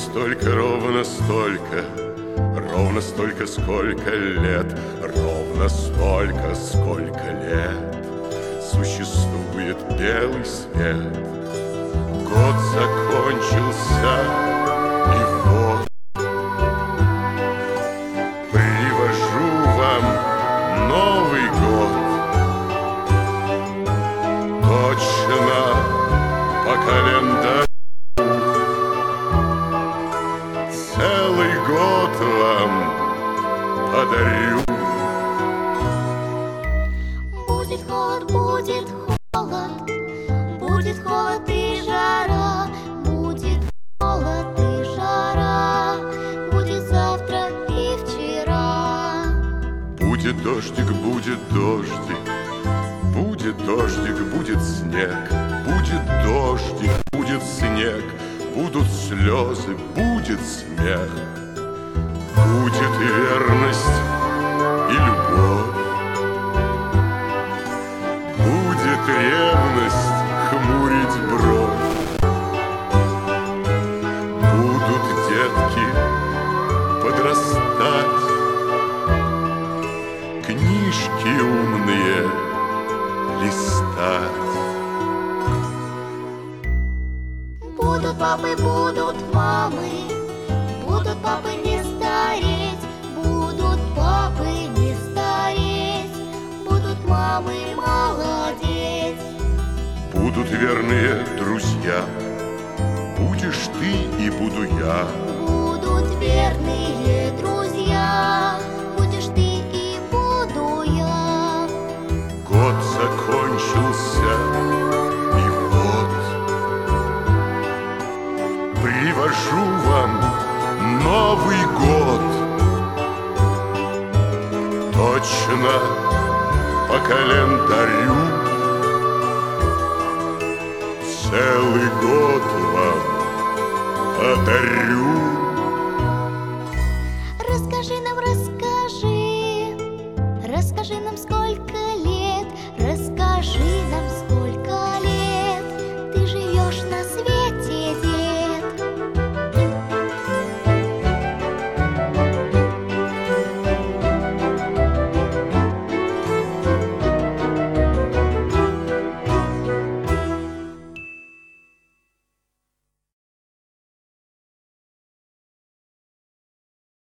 ровно столько, сколько лет, ровно столько, сколько лет существует белый свет. Год закончился, и вот привожу вам Новый год. Точно по календарю целый год вам подарю. Будет холод, будет холод и жара, будет холод и жара, будет завтра и вчера. Будет дождик, будет дождик, будет дождик, будет снег, будет дождик, будет снег, будут слезы, будет смех, будет и верность, и любовь, будет ревность хмурить бровь, будут детки подрастать, книжки умные листать. Будут папы, будут мамы, будут папы не стареть, будут папы не стареть, будут мамы молодеть. Будут верные друзья, будешь ты и буду я. Будут верные друзья, будешь ты и буду я. Год закончился, и вот привожу вам Новый год. Точно по календарю целый год вам подарю. Расскажи нам, расскажи нам, сколько